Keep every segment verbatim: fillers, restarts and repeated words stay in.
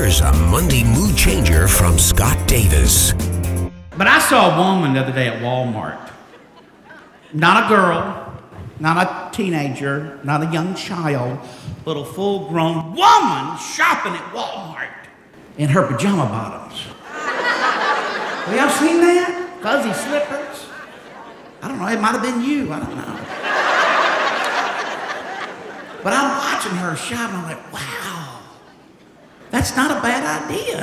Here's a Monday mood changer from Scott Davis. But I saw a woman the other day at Walmart. Not a girl, not a teenager, not a young child, but a full-grown woman shopping at Walmart in her pajama bottoms. Have y'all seen that? Fuzzy slippers? I don't know, it might have been you, I don't know. But I'm watching her shop and I'm like, wow, that's not a bad idea.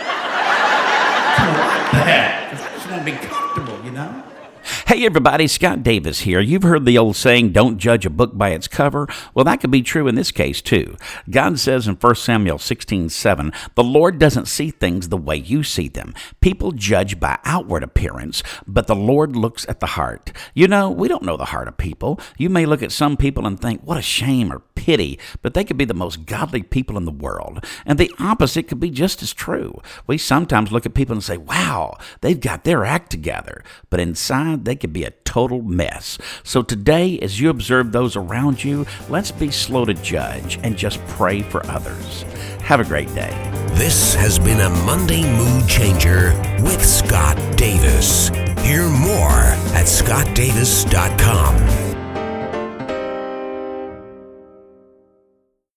I like that, because I just want to be comfortable, you know? Hey everybody, Scott Davis here. You've heard the old saying, don't judge a book by its cover. Well, that could be true in this case too. God says in First Samuel sixteen seven, the Lord doesn't see things the way you see them. People judge by outward appearance, but the Lord looks at the heart. You know, we don't know the heart of people. You may look at some people and think, what a shame or pity, but they could be the most godly people in the world. And the opposite could be just as true. We sometimes look at people and say, wow, they've got their act together. But inside, they could be a total mess. So today, as you observe those around you, let's be slow to judge and just pray for others. Have a great day. This has been a Monday Mood Changer with Scott Davis. Hear more at scott davis dot com.